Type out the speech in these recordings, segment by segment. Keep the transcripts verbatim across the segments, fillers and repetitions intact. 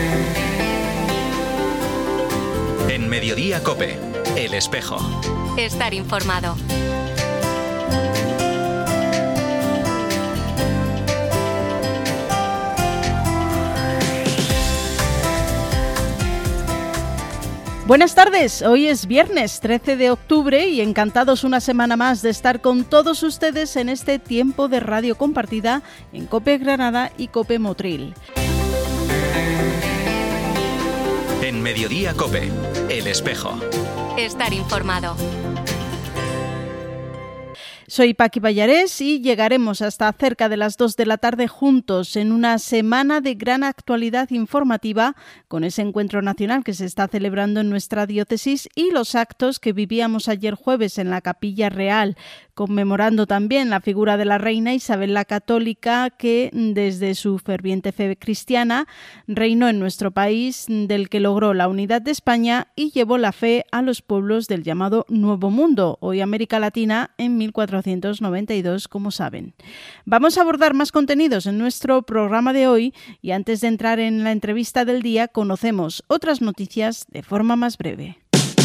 En Mediodía COPE, El Espejo. Estar informado. Buenas tardes, hoy es viernes trece de octubre y encantados una semana más de estar con todos ustedes en este tiempo de radio compartida en COPE Granada y COPE Motril. En Mediodía COPE, El Espejo. Estar informado. Soy Paqui Pallarés y llegaremos hasta cerca de las dos de la tarde juntos en una semana de gran actualidad informativa con ese encuentro nacional que se está celebrando en nuestra diócesis y los actos que vivíamos ayer jueves en la Capilla Real, conmemorando también la figura de la reina Isabel la Católica, que desde su ferviente fe cristiana reinó en nuestro país, del que logró la unidad de España y llevó la fe a los pueblos del llamado Nuevo Mundo, hoy América Latina, en mil cuatrocientos noventa y dos, como saben. Vamos a abordar más contenidos en nuestro programa de hoy y antes de entrar en la entrevista del día, conocemos otras noticias de forma más breve.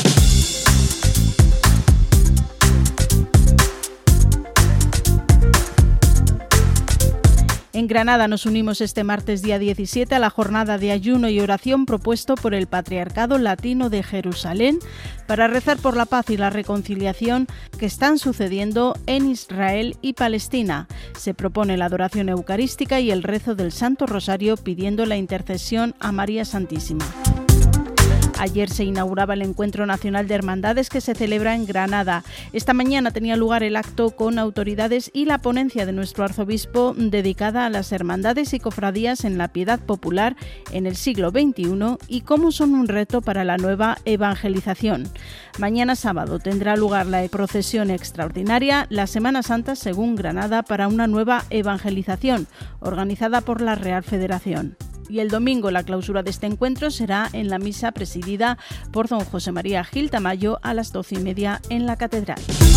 En Granada nos unimos este martes día diecisiete a la jornada de ayuno y oración propuesto por el Patriarcado Latino de Jerusalén para rezar por la paz y la reconciliación que están sucediendo en Israel y Palestina. Se propone la adoración eucarística y el rezo del Santo Rosario pidiendo la intercesión a María Santísima. Ayer se inauguraba el Encuentro Nacional de Hermandades que se celebra en Granada. Esta mañana tenía lugar el acto con autoridades y la ponencia de nuestro arzobispo dedicada a las hermandades y cofradías en la piedad popular en el siglo veintiuno y cómo son un reto para la nueva evangelización. Mañana sábado tendrá lugar la procesión extraordinaria, la Semana Santa según Granada para una nueva evangelización, organizada por la Real Federación. Y el domingo la clausura de este encuentro será en la misa presidida por don José María Gil Tamayo a las doce y media en la Catedral.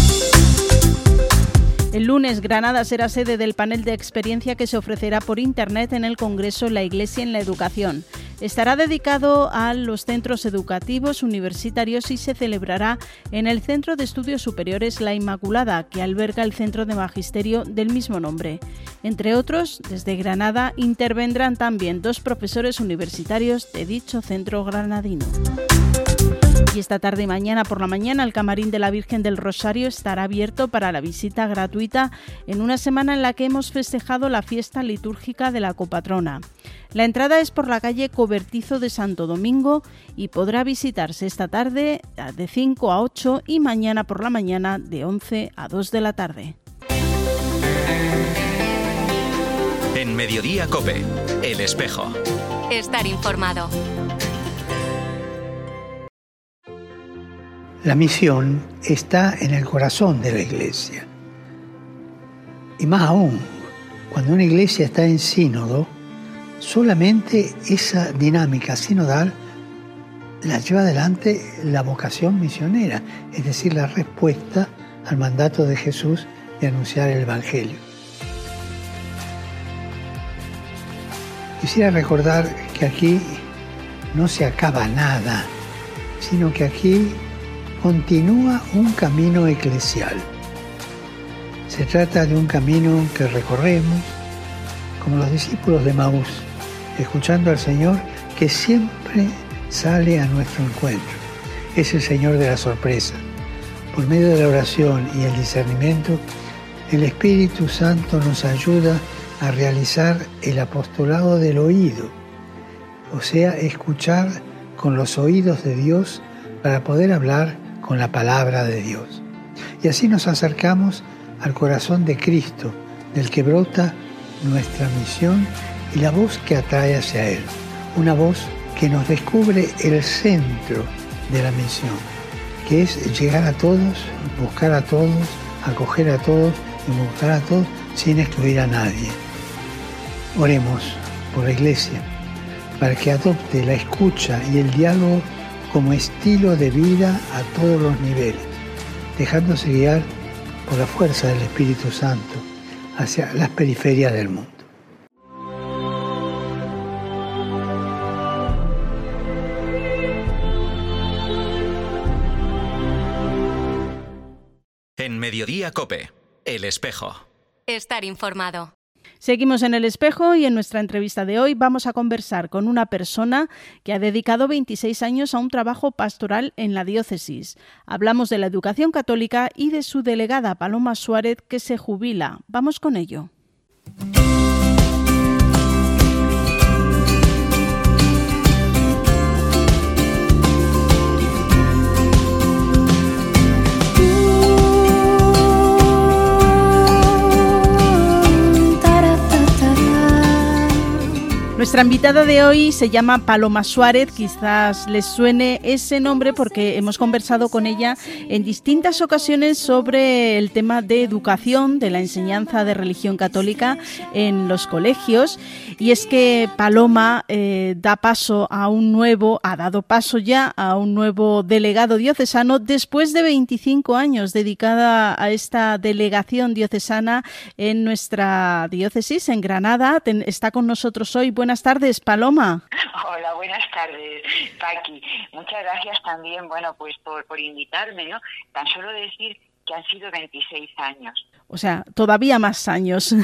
El lunes, Granada será sede del panel de experiencia que se ofrecerá por Internet en el Congreso La Iglesia en la Educación. Estará dedicado a los centros educativos universitarios y se celebrará en el Centro de Estudios Superiores La Inmaculada, que alberga el Centro de Magisterio del mismo nombre. Entre otros, desde Granada intervendrán también dos profesores universitarios de dicho centro granadino. Y esta tarde y mañana por la mañana el Camarín de la Virgen del Rosario estará abierto para la visita gratuita en una semana en la que hemos festejado la fiesta litúrgica de la copatrona. La entrada es por la calle Cobertizo de Santo Domingo y podrá visitarse esta tarde de cinco a ocho y mañana por la mañana de once a dos de la tarde. En Mediodía COPE, El Espejo. Estar informado. La misión está en el corazón de la iglesia. Y más aún, cuando una iglesia está en sínodo, solamente esa dinámica sinodal la lleva adelante la vocación misionera, es decir, la respuesta al mandato de Jesús de anunciar el Evangelio. Quisiera recordar que aquí no se acaba nada, sino que aquí continúa un camino eclesial. Se trata de un camino que recorremos como los discípulos de Maús, escuchando al Señor que siempre sale a nuestro encuentro. Es el Señor de la sorpresa. Por medio de la oración y el discernimiento, el Espíritu Santo nos ayuda a realizar el apostolado del oído, o sea, escuchar con los oídos de Dios para poder hablar con la palabra de Dios. Y así nos acercamos al corazón de Cristo, del que brota nuestra misión y la voz que atrae hacia Él. Una voz que nos descubre el centro de la misión, que es llegar a todos, buscar a todos, acoger a todos y buscar a todos sin excluir a nadie. Oremos por la Iglesia, para que adopte la escucha y el diálogo como estilo de vida a todos los niveles, dejándose guiar por la fuerza del Espíritu Santo hacia las periferias del mundo. Mediodía COPE, El Espejo. Estar informado. Seguimos en El Espejo y en nuestra entrevista de hoy vamos a conversar con una persona que ha dedicado veintiséis años a un trabajo pastoral en la diócesis. Hablamos de la educación católica y de su delegada Paloma Suárez, que se jubila. Vamos con ello. Nuestra invitada de hoy se llama Paloma Suárez. Quizás les suene ese nombre porque hemos conversado con ella en distintas ocasiones sobre el tema de educación, de la enseñanza de religión católica en los colegios. Y es que Paloma eh, da paso a un nuevo, ha dado paso ya a un nuevo delegado diocesano después de veinticinco años dedicada a esta delegación diocesana en nuestra diócesis, en Granada. Ten, está con nosotros hoy. Buenas tardes, Paloma. Hola, buenas tardes, Paqui. Muchas gracias también, bueno, pues por, por invitarme, ¿no? Tan solo decir que han sido veintiséis años. O sea, todavía más años.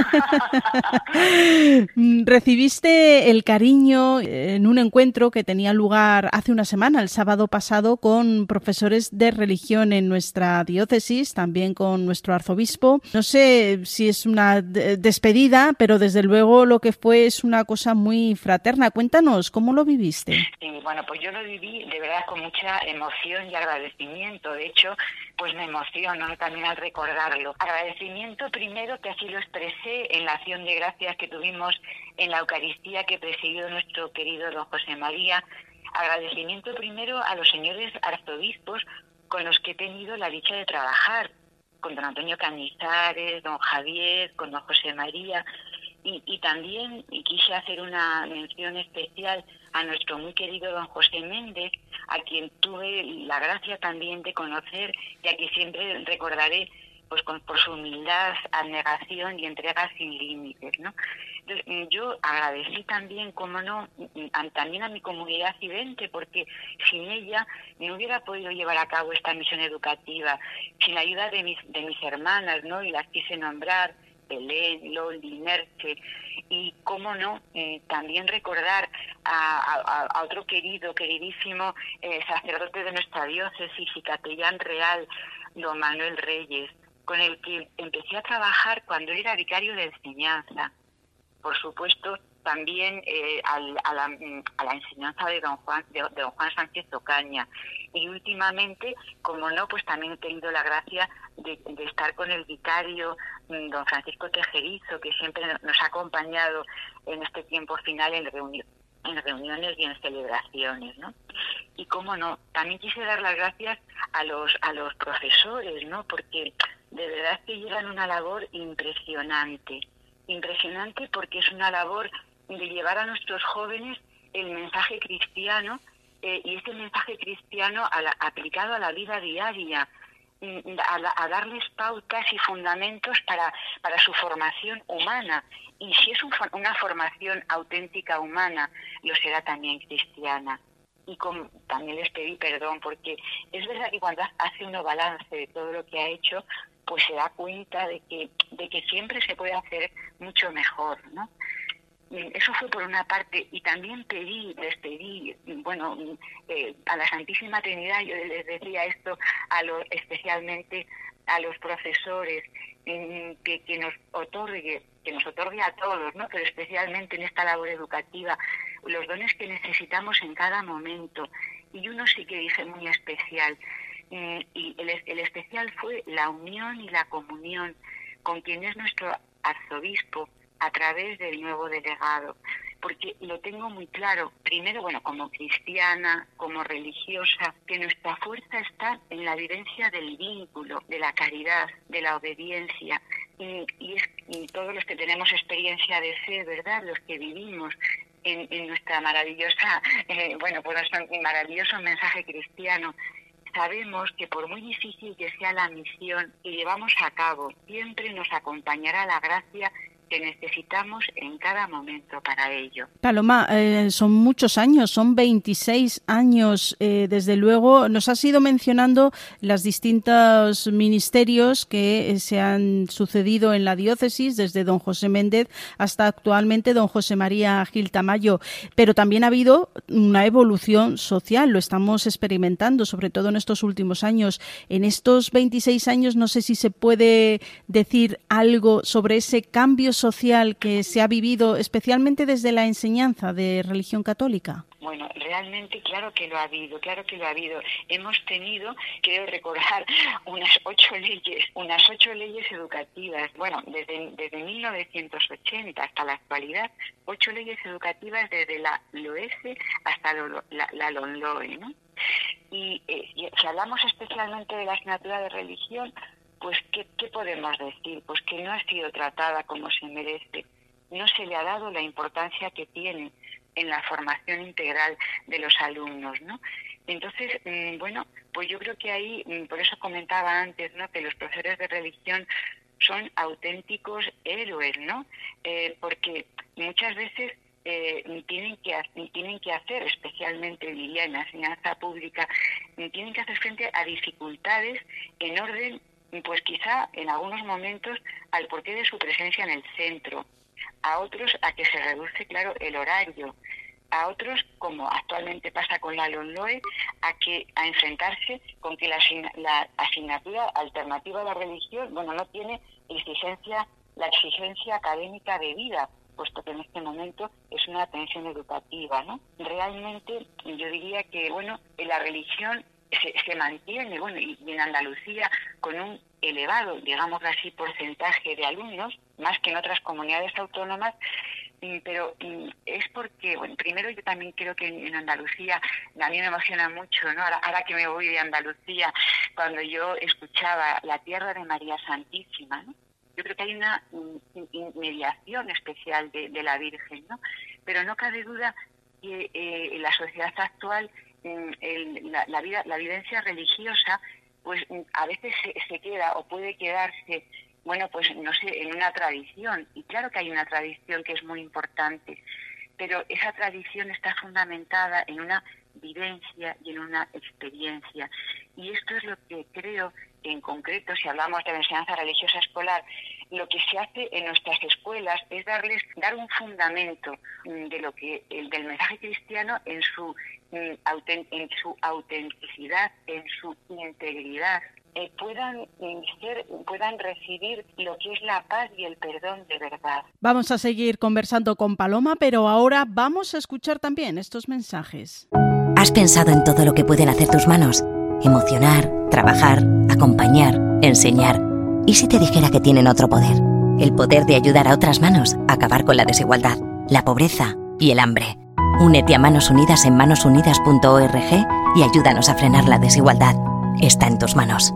Recibiste el cariño en un encuentro que tenía lugar hace una semana, el sábado pasado, con profesores de religión en nuestra diócesis, también con nuestro arzobispo. No sé si es una despedida, pero desde luego lo que fue es una cosa muy fraterna. Cuéntanos, ¿cómo lo viviste? Sí, bueno, pues yo lo viví de verdad con mucha emoción y agradecimiento. De hecho, pues me emociono, ¿no?, también al recordarlo. Agradecimiento primero, que así lo expresé en la acción de gracias que tuvimos en la Eucaristía que presidió nuestro querido don José María. Agradecimiento primero a los señores arzobispos con los que he tenido la dicha de trabajar, con don Antonio Cañizares, don Javier, con don José María. Y, y también y quise hacer una mención especial a nuestro muy querido don José Méndez, a quien tuve la gracia también de conocer y a quien siempre recordaré pues con, por su humildad, abnegación y entrega sin límites, ¿no? Entonces, yo agradecí también, como no, a, también a mi comunidad civente, porque sin ella no hubiera podido llevar a cabo esta misión educativa, sin la ayuda de mis, de mis hermanas, ¿no? Y las quise nombrar, Belén, Loli, Merche, y cómo no, eh, también recordar a, a, a otro querido, queridísimo eh, sacerdote de nuestra diócesis y capellán real, don Manuel Reyes, con el que empecé a trabajar cuando era vicario de enseñanza. Por supuesto, también eh, al, a, la, a la enseñanza de don Juan de, de don Juan Sánchez Ocaña. Y últimamente, como no, pues también he tenido la gracia de, de estar con el vicario don Francisco Tejerizo, que siempre nos ha acompañado en este tiempo final en, reuni- en reuniones y en celebraciones, ¿no? Y cómo no, también quise dar las gracias a los a los profesores, ¿no? Porque de verdad que llevan una labor impresionante, impresionante porque es una labor de llevar a nuestros jóvenes el mensaje cristiano eh, y ese mensaje cristiano a la, aplicado a la vida diaria, a, la, a darles pautas y fundamentos para, para su formación humana. Y si es un, una formación auténtica humana, lo será también cristiana. Y con, también les pedí perdón, porque es verdad que cuando hace uno balance de todo lo que ha hecho, pues se da cuenta de que, de que siempre se puede hacer mucho mejor, ¿no? Eso fue por una parte, y también pedí, les pedí, bueno, eh, a la Santísima Trinidad, yo les decía esto a los, especialmente a los profesores, eh, que, que nos otorgue, que nos otorgue a todos, ¿no?, pero especialmente en esta labor educativa, los dones que necesitamos en cada momento. Y uno sí que dije muy especial, eh, y el, el especial fue la unión y la comunión con quien es nuestro arzobispo, a través del nuevo delegado, porque lo tengo muy claro, primero, bueno, como cristiana, como religiosa, que nuestra fuerza está en la vivencia del vínculo, de la caridad, de la obediencia, y, y, es, y todos los que tenemos experiencia de fe, ¿verdad?, los que vivimos en, en nuestra maravillosa, eh, bueno, por nuestro maravilloso mensaje cristiano, sabemos que por muy difícil que sea la misión que llevamos a cabo, siempre nos acompañará la gracia que necesitamos en cada momento para ello. Paloma, eh, son muchos años, son veintiséis años. Eh, desde luego, nos has ido mencionando los distintos ministerios que eh, se han sucedido en la diócesis, desde don José Méndez hasta actualmente don José María Gil Tamayo. Pero también ha habido una evolución social, lo estamos experimentando, sobre todo en estos últimos años. En estos veintiséis años, no sé si se puede decir algo sobre ese cambio social que se ha vivido especialmente desde la enseñanza de religión católica. Bueno, realmente claro que lo ha habido, claro que lo ha habido. Hemos tenido, creo recordar, unas ocho leyes, unas ocho leyes educativas. Bueno, desde, desde mil novecientos ochenta hasta la actualidad, ocho leyes educativas desde la LOESE hasta lo, la, la LONLOE, ¿no? Y, eh, y si hablamos especialmente de la asignatura de religión, pues ¿qué, qué podemos decir? Pues que no ha sido tratada como se merece. No se le ha dado la importancia que tiene en la formación integral de los alumnos, ¿no? Entonces, mmm, bueno, pues yo creo que ahí, mmm, por eso comentaba antes, ¿no?, que los profesores de religión son auténticos héroes, ¿no? Eh, porque muchas veces eh, tienen que tienen que hacer, especialmente diría en la enseñanza pública, tienen que hacer frente a dificultades en orden, pues quizá en algunos momentos al porqué de su presencia en el centro, a otros a que se reduce, claro, el horario, a otros, como actualmente pasa con la LONLOE, a que a enfrentarse con que la, la asignatura alternativa a la religión, bueno, no tiene exigencia, la exigencia académica debida, puesto que en este momento es una atención educativa, ¿no? Realmente yo diría que, bueno, la religión se, se mantiene, bueno, y, y en Andalucía con un elevado, digamos así, porcentaje de alumnos, más que en otras comunidades autónomas, pero es porque, bueno, primero yo también creo que en Andalucía, a mí me emociona mucho, ¿no? Ahora, ahora que me voy de Andalucía, cuando yo escuchaba la tierra de María Santísima, ¿no? Yo creo que hay una mediación especial de, de la Virgen, ¿no? Pero no cabe duda que eh, en la sociedad actual el, la, la, vida, la vivencia religiosa, pues a veces se, se queda o puede quedarse, bueno, pues no sé, en una tradición. Y claro que hay una tradición que es muy importante, pero esa tradición está fundamentada en una vivencia y en una experiencia. Y esto es lo que creo que en concreto, si hablamos de la enseñanza religiosa escolar, lo que se hace en nuestras escuelas es darles, dar un fundamento de lo que el del mensaje cristiano en su en su autenticidad, en su integridad, eh, puedan ser, puedan recibir lo que es la paz y el perdón de verdad. Vamos a seguir conversando con Paloma, pero ahora vamos a escuchar también estos mensajes. ¿Has pensado en todo lo que pueden hacer tus manos? Emocionar, trabajar, acompañar, enseñar. ¿Y si te dijera que tienen otro poder? El poder de ayudar a otras manos a acabar con la desigualdad, la pobreza y el hambre. Únete a Manos Unidas en manos unidas punto org y ayúdanos a frenar la desigualdad. Está en tus manos.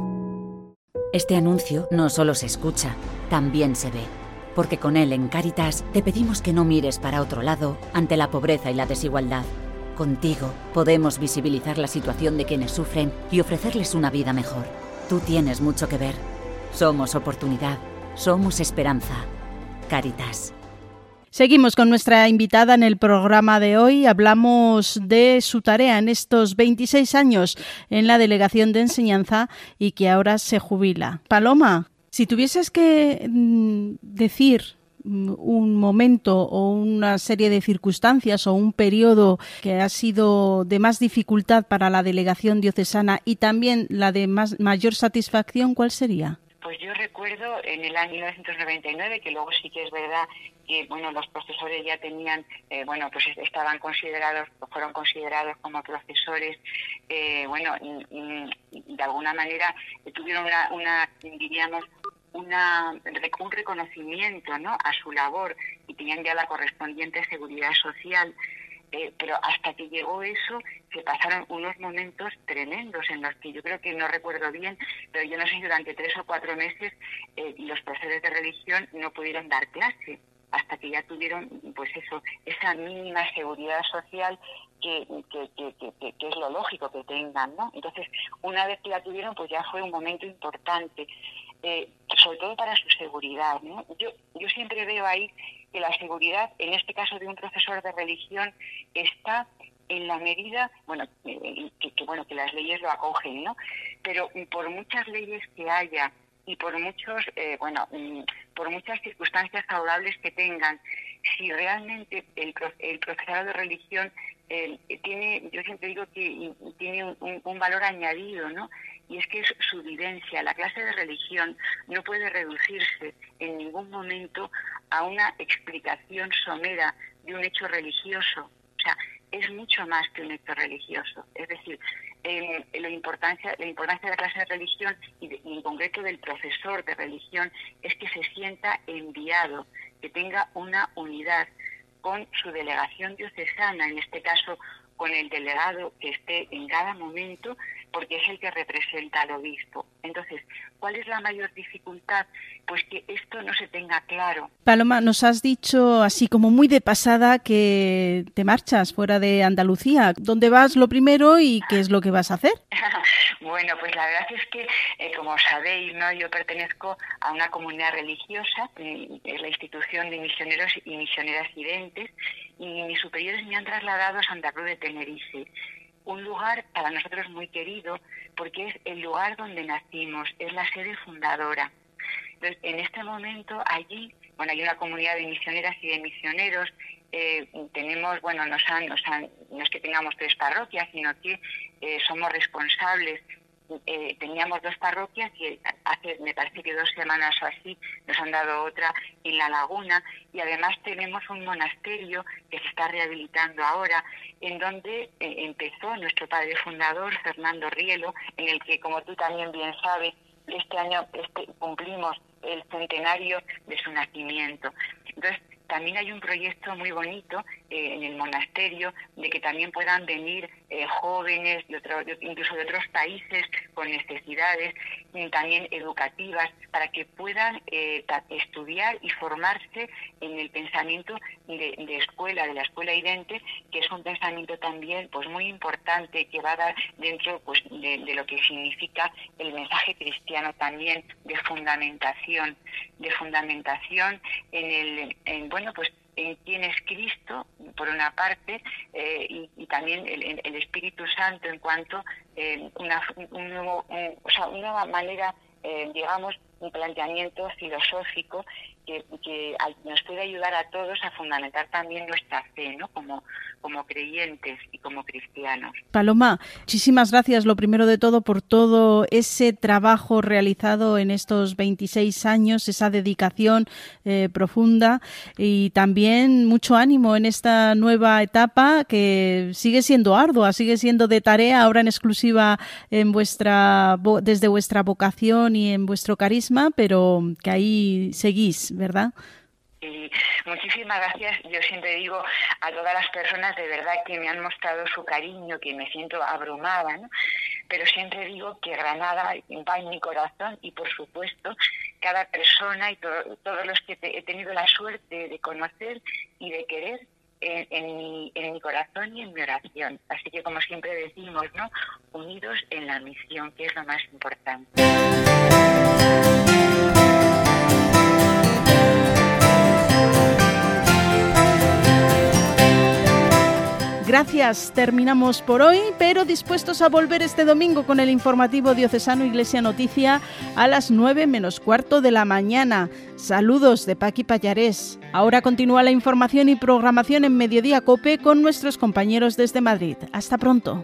Este anuncio no solo se escucha, también se ve. Porque con él en Cáritas te pedimos que no mires para otro lado ante la pobreza y la desigualdad. Contigo podemos visibilizar la situación de quienes sufren y ofrecerles una vida mejor. Tú tienes mucho que ver. Somos oportunidad. Somos esperanza. Cáritas. Seguimos con nuestra invitada en el programa de hoy. Hablamos de su tarea en estos veintiséis años en la Delegación de Enseñanza y que ahora se jubila. Paloma, si tuvieses que mm, decir un momento o una serie de circunstancias o un periodo que ha sido de más dificultad para la delegación diocesana y también la de más, mayor satisfacción, ¿cuál sería? Pues yo recuerdo en el año mil novecientos noventa y nueve, que luego sí que es verdad que, bueno, los profesores ya tenían, eh, bueno, pues estaban considerados, fueron considerados como profesores, eh, bueno, y, y de alguna manera tuvieron una, una diríamos, una, un reconocimiento, ¿no?, a su labor y tenían ya la correspondiente seguridad social. Eh, pero hasta que llegó eso se pasaron unos momentos tremendos en los que yo creo que no recuerdo bien, pero yo no sé si durante tres o cuatro meses eh, los profesores de religión no pudieron dar clase hasta que ya tuvieron, pues eso, esa mínima seguridad social que, que, que, que, que es lo lógico que tengan, ¿no? Entonces, una vez que la tuvieron, pues ya fue un momento importante. eh, sobre todo para su seguridad, ¿no? Yo, yo siempre veo ahí que la seguridad, en este caso de un profesor de religión, está en la medida, bueno, eh, que, que bueno que las leyes lo acogen, ¿no? Pero por muchas leyes que haya y por muchos, eh, bueno, por muchas circunstancias favorables que tengan, si realmente el, el profesorado de religión eh, tiene, yo siempre digo que tiene un, un valor añadido, ¿no? Y es que es su vivencia. La clase de religión no puede reducirse en ningún momento a una explicación somera de un hecho religioso. O sea, es mucho más que un hecho religioso. Es decir, eh, la importancia la importancia de la clase de religión y, de, y en concreto del profesor de religión es que se sienta enviado, que tenga una unidad con su delegación diocesana, en este caso con el delegado que esté en cada momento, porque es el que representa al obispo. Entonces, ¿cuál es la mayor dificultad? Pues que esto no se tenga claro. Paloma, nos has dicho así como muy de pasada que te marchas fuera de Andalucía. ¿Dónde vas lo primero y qué es lo que vas a hacer? Bueno, pues la verdad es que, eh, como sabéis, ¿no? Yo pertenezco a una comunidad religiosa, eh, es la institución de misioneros y misioneras identes, y mis superiores me han trasladado a Santa Cruz de Tenerife. Un lugar para nosotros muy querido porque es el lugar donde nacimos, es la sede fundadora. Entonces, en este momento allí, bueno, hay una comunidad de misioneras y de misioneros. Eh, tenemos, bueno, nos han, nos han, no es que tengamos tres parroquias, sino que eh, somos responsables. Eh, teníamos dos parroquias y hace, me parece que dos semanas o así, nos han dado otra en La Laguna, y además tenemos un monasterio que se está rehabilitando ahora, en donde eh, empezó nuestro padre fundador, Fernando Rielo, en el que, como tú también bien sabes, este año este, cumplimos el centenario de su nacimiento. Entonces, también hay un proyecto muy bonito eh, en el monasterio de que también puedan venir eh, jóvenes, de otro, de, incluso de otros países con necesidades y también educativas, para que puedan eh, estudiar y formarse en el pensamiento de, de escuela, de la escuela idente, que es un pensamiento también pues muy importante, que va a dar dentro pues de, de lo que significa el mensaje cristiano también, de fundamentación, de fundamentación en el en, bueno pues en quién es Cristo, por una parte, eh, y, y también el, el Espíritu Santo en cuanto eh, una un nuevo un, o sea una nueva manera, eh, digamos, un planteamiento filosófico que, que nos puede ayudar a todos a fundamentar también nuestra fe, ¿no? Como, como creyentes y como cristianos. Paloma, muchísimas gracias, lo primero de todo, por todo ese trabajo realizado en estos veintiséis años, esa dedicación eh, profunda, y también mucho ánimo en esta nueva etapa que sigue siendo ardua, sigue siendo de tarea, ahora en exclusiva en vuestra desde vuestra vocación y en vuestro carisma, pero que ahí seguís, ¿verdad? Y muchísimas gracias. Yo siempre digo a todas las personas de verdad que me han mostrado su cariño, que me siento abrumada, ¿no? Pero siempre digo que Granada va en mi corazón, y por supuesto cada persona y to- todos los que te, he tenido la suerte de conocer y de querer en, en, mi, en mi corazón y en mi oración. Así que, como siempre decimos, ¿no? Unidos en la misión, que es lo más importante. Gracias, terminamos por hoy, pero dispuestos a volver este domingo con el informativo diocesano Iglesia Noticia a las nueve menos cuarto de la mañana. Saludos de Paqui Pallarés. Ahora continúa la información y programación en Mediodía COPE con nuestros compañeros desde Madrid. Hasta pronto.